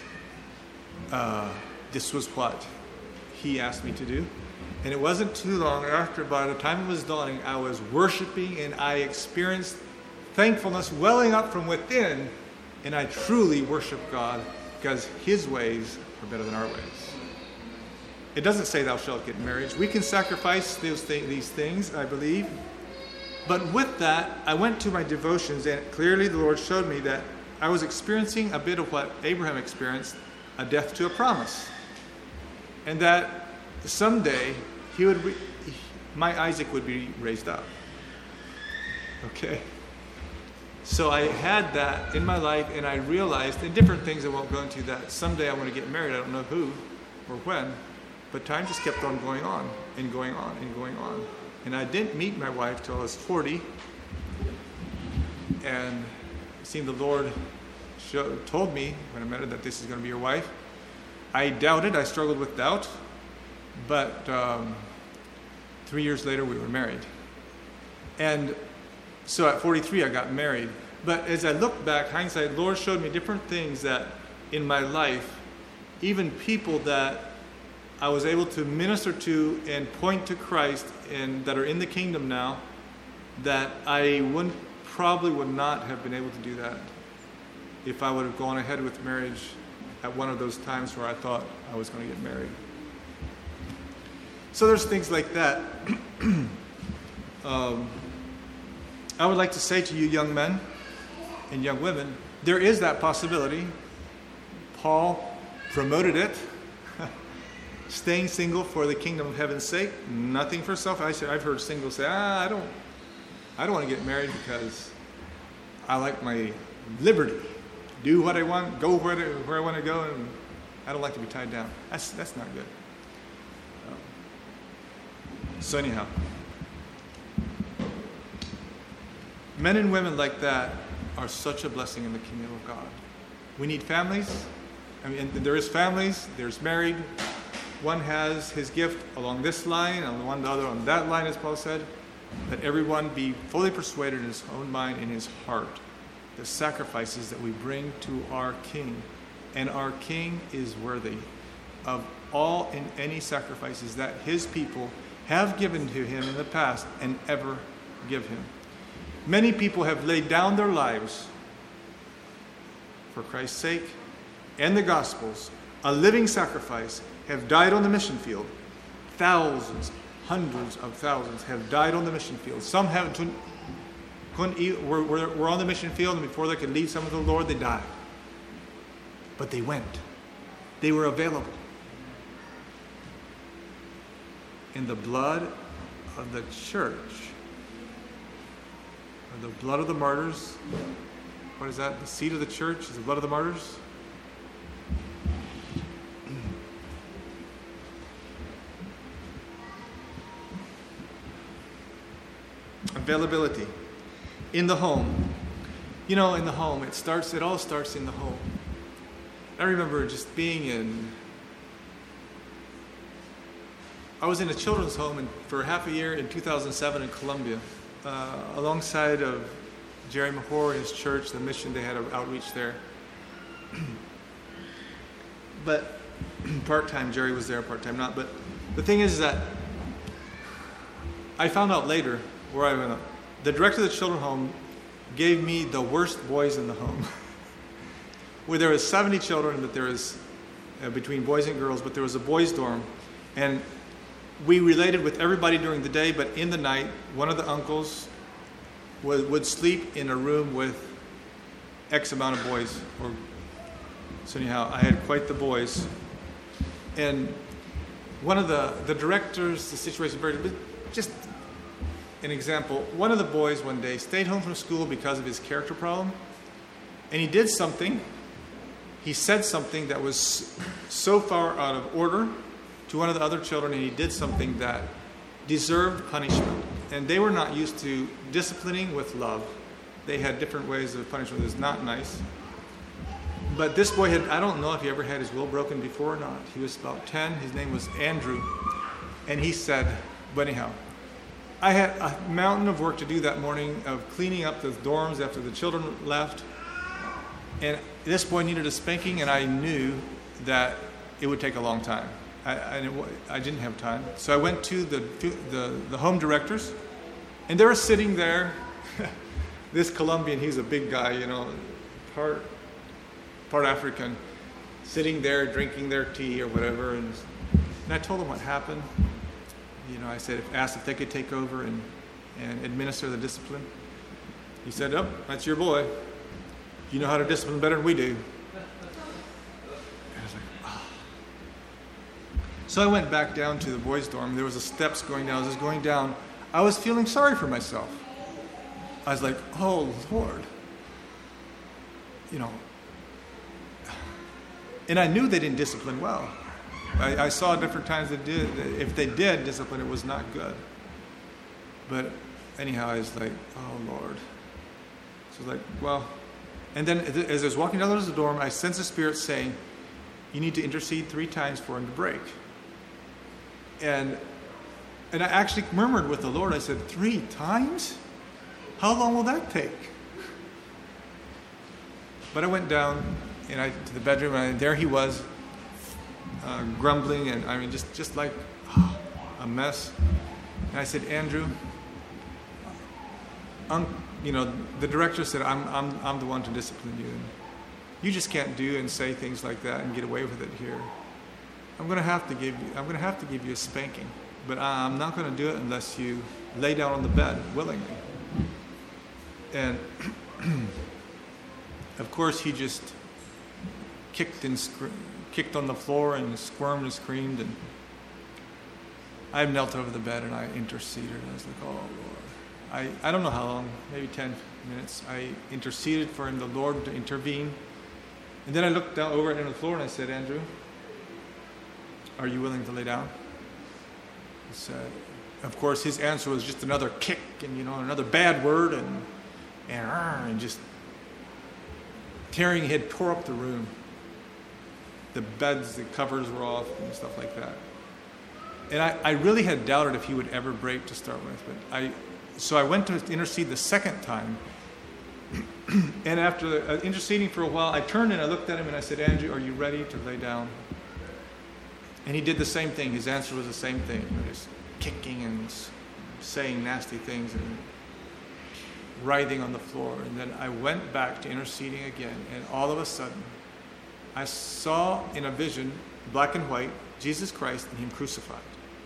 this was what he asked me to do. And it wasn't too long after, by the time it was dawning, I was worshiping, and I experienced thankfulness welling up from within, and I truly worship God because his ways are better than our ways. It doesn't say thou shalt get married. We can sacrifice these things, I believe. But with that, I went to my devotions, and clearly the Lord showed me that I was experiencing a bit of what Abraham experienced, a death to a promise. And that someday my Isaac would be raised up. Okay? So I had that in my life, and I realized, in different things I won't go into, that someday I want to get married. I don't know who or when, but time just kept on going on and going on and going on. And I didn't meet my wife till I was 40, and it seemed the Lord told me when I met her that this is going to be your wife. I doubted. I struggled with doubt, but 3 years later we were married. And so at 43 I got married. But as I look back, hindsight, Lord showed me different things that in my life, even people that I was able to minister to and point to Christ and that are in the kingdom now, that I probably would not have been able to do that if I would have gone ahead with marriage at one of those times where I thought I was going to get married. So there's things like that. I would like to say to you young men and young women, there is that possibility. Paul promoted it. Staying single for the kingdom of heaven's sake, nothing for self. I've heard singles say, I don't want to get married because I like my liberty. Do what I want, go where I want to go, and I don't like to be tied down. That's not good. So anyhow, men and women like that are such a blessing in the kingdom of God. We need families. I mean, there is families, there's married. One has his gift along this line, and one the other on that line, as Paul said. Let everyone be fully persuaded in his own mind, in his heart, the sacrifices that we bring to our King. And our King is worthy of all and any sacrifices that his people have given to him in the past and ever give him. Many people have laid down their lives for Christ's sake and the Gospels, a living sacrifice, have died on the mission field. Thousands, hundreds of thousands have died on the mission field. Some were on the mission field, and before they could leave some of the Lord, they died. But they went. They were available. In the blood of the church, or the blood of the martyrs, what is that? The seed of the church is the blood of the martyrs? Availability. In the home. You know, in the home, it all starts in the home. I remember just I was in a children's home for half a year in 2007 in Colombia, alongside of Jerry Mahor and his church, the mission. They had an outreach there. But part-time, Jerry was there, part-time not. But the thing is that I found out later where I went up. The director of the children's home gave me the worst boys in the home. Where there was 70 children, but there was between boys and girls, but there was a boys' dorm. And we related with everybody during the day, but in the night, one of the uncles would sleep in a room with X amount of boys. So anyhow, I had quite the boys. And one of the directors, the situation very, just an example, one of the boys one day stayed home from school because of his character problem. And he did something. He said something that was so far out of order to one of the other children, and he did something that deserved punishment. And they were not used to disciplining with love. They had different ways of punishment that was not nice. But this boy I don't know if he ever had his will broken before or not. He was about 10. His name was Andrew. And he said, but anyhow, I had a mountain of work to do that morning of cleaning up the dorms after the children left. And this boy needed a spanking, and I knew that it would take a long time. I didn't have time. So I went to the home directors, and they were sitting there. This Colombian, he's a big guy, you know, part African, sitting there drinking their tea or whatever. And I told them what happened. You know, I asked if they could take over and administer the discipline. He said, "Oh, that's your boy. You know how to discipline better than we do." And I was like, oh. So I went back down to the boys' dorm. There was steps going down. As I was going down, I was feeling sorry for myself. I was like, oh, Lord. And I knew they didn't discipline well. I saw different times they did. If they did discipline, it was not good. But anyhow, I was like, oh, Lord. So I was like, well. And then as I was walking down to the dorm, I sensed the Spirit saying, you need to intercede 3 times for him to break. And I actually murmured with the Lord. I said, 3 times? How long will that take? But I went down to the bedroom, and there he was, grumbling, and I mean, just like a mess. And I said, Andrew, the director said, I'm the one to discipline you. You just can't do and say things like that and get away with it here. I'm going to have to give you a spanking, but I'm not going to do it unless you lay down on the bed willingly. And of course, he just kicked on the floor and squirmed and screamed. And I knelt over the bed and I interceded. I was like, oh, Lord. I don't know how long, maybe 10 minutes. I interceded for him, the Lord to intervene. And then I looked down over at the floor and I said, Andrew, are you willing to lay down? He said, of course, his answer was just another kick and, another bad word and just tearing. He had tore up the room. The beds, the covers were off and stuff like that. And I really had doubted if he would ever break to start with. So I went to intercede the second time. And after interceding for a while, I turned and I looked at him and I said, Andrew, are you ready to lay down? And he did the same thing. His answer was the same thing. Just kicking and saying nasty things and writhing on the floor. And then I went back to interceding again. And all of a sudden, I saw in a vision, black and white, Jesus Christ and him crucified.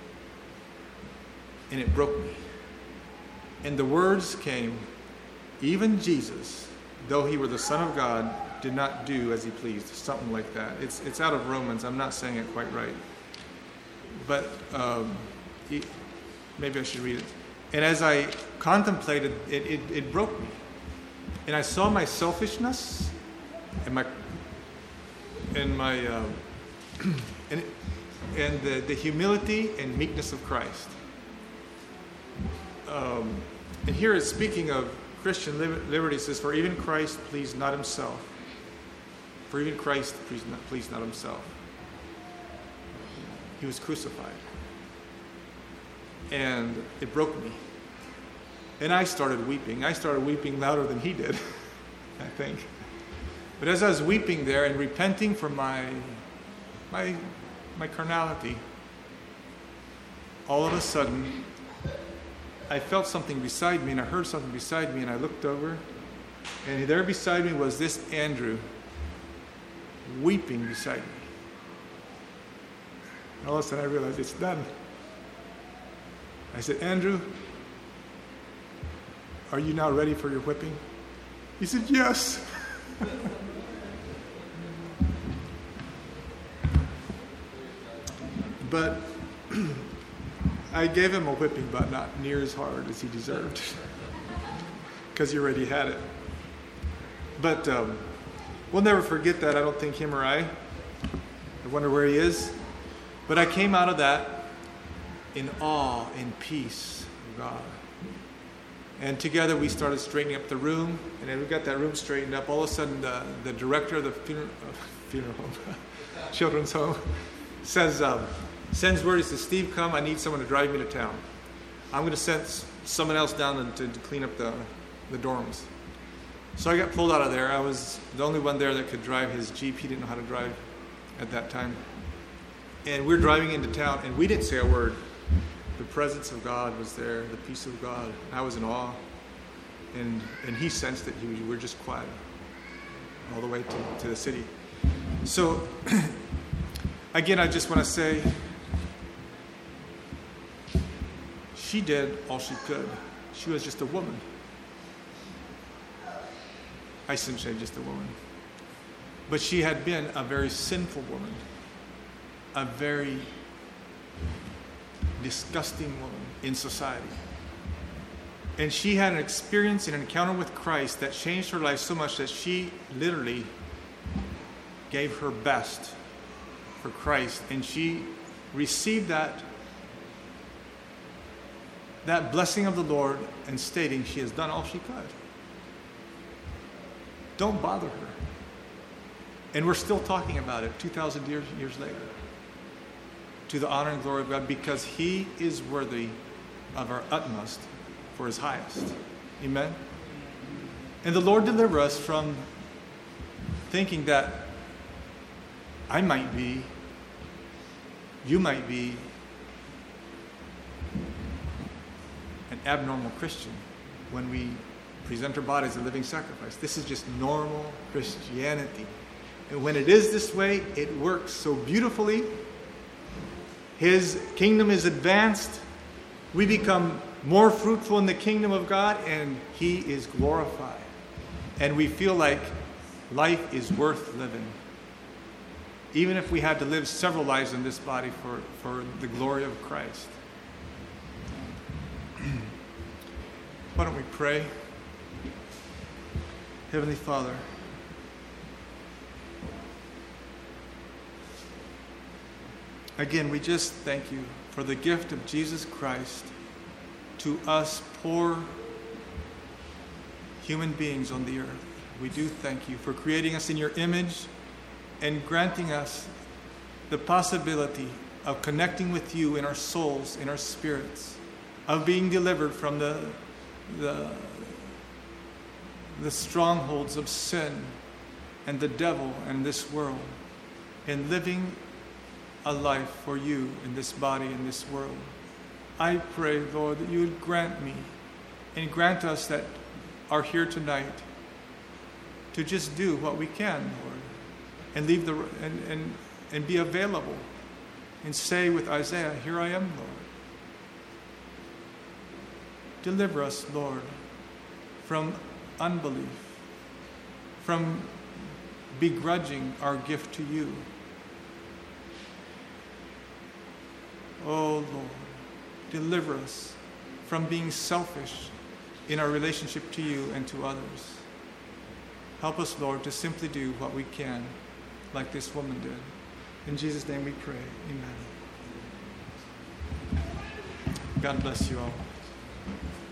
And it broke me. And the words came, even Jesus, though he were the Son of God, did not do as he pleased. Something like that. It's out of Romans. I'm not saying it quite right. But maybe I should read it. And as I contemplated, it broke me. And I saw my selfishness and the humility and meekness of Christ. And here it's speaking of Christian liberty. It says, for even Christ pleased not himself. For even Christ pleased not himself. He was crucified. And it broke me. And I started weeping. I started weeping louder than he did, I think. But as I was weeping there and repenting for my carnality, all of a sudden, I felt something beside me and I heard something beside me and I looked over and there beside me was this Andrew weeping beside me. And all of a sudden I realized it's done. I said, Andrew, are you now ready for your whipping? He said, yes. But I gave him a whipping, but not near as hard as he deserved, because he already had it. But we'll never forget that. I don't think him or I wonder where he is. But I came out of that in awe and peace of God. And together we started straightening up the room, and then we got that room straightened up. All of a sudden, the director of the funeral home, children's home, sends word. He says, Steve, come, I need someone to drive me to town. I'm going to send someone else down to clean up the dorms. So I got pulled out of there. I was the only one there that could drive his Jeep. He didn't know how to drive at that time. And we're driving into town, and we didn't say a word. The presence of God was there, the peace of God. I was in awe. And he sensed it. We were just quiet all the way to the city. So, again, I just want to say, she did all she could. She was just a woman. I shouldn't say just a woman. But she had been a very sinful woman. A very disgusting woman in society. And she had an experience, an encounter with Christ that changed her life so much that she literally gave her best for Christ. And she received that blessing of the Lord and stating she has done all she could. Don't bother her. And we're still talking about it 2,000 years later. To the honor and glory of God, because He is worthy of our utmost for His highest. Amen? And the Lord deliver us from thinking that I might be, you might be an abnormal Christian when we present our bodies a living sacrifice. This is just normal Christianity. And when it is this way, it works so beautifully. His kingdom is advanced. We become more fruitful in the kingdom of God, and He is glorified. And we feel like life is worth living. Even if we had to live several lives in this body for the glory of Christ. Why don't we pray? Heavenly Father, again, we just thank you for the gift of Jesus Christ to us poor human beings on the earth. We do thank you for creating us in your image and granting us the possibility of connecting with you in our souls, in our spirits, of being delivered from the strongholds of sin and the devil and this world, and living a life for you in this body, in this world. I pray, Lord, that you would grant me and grant us that are here tonight to just do what we can, Lord, and leave and be available and say with Isaiah, "Here I am, Lord." Deliver us, Lord, from unbelief, from begrudging our gift to you. Oh, Lord, deliver us from being selfish in our relationship to you and to others. Help us, Lord, to simply do what we can, like this woman did. In Jesus' name we pray. Amen. God bless you all.